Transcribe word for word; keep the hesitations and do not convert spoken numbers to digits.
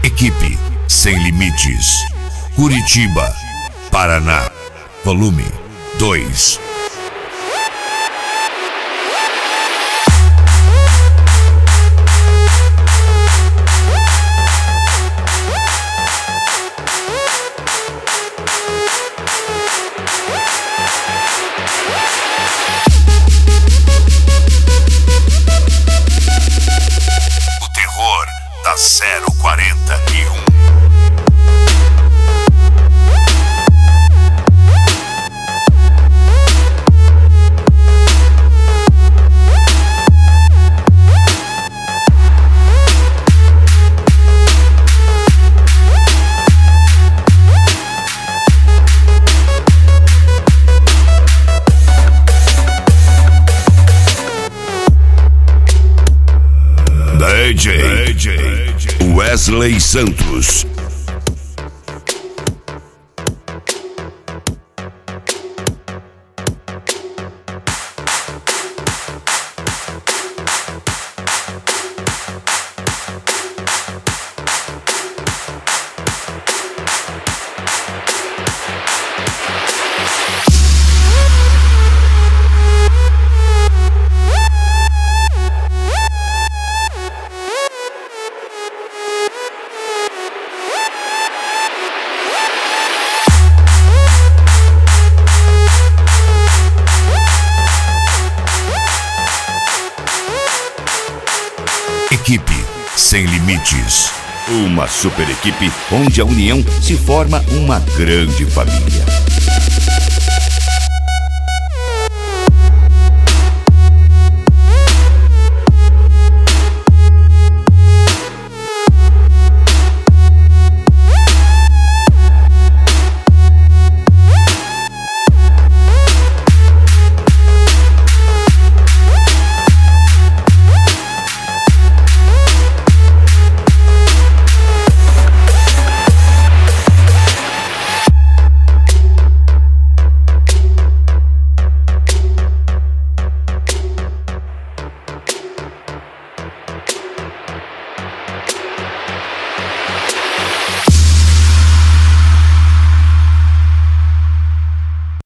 Equipe Sem Limites, Curitiba, Paraná, volume dois. O terror da zero quarenta e um. D J, D J Wesley Santos. Equipe Sem Limites, uma super equipe onde a união se forma uma grande família.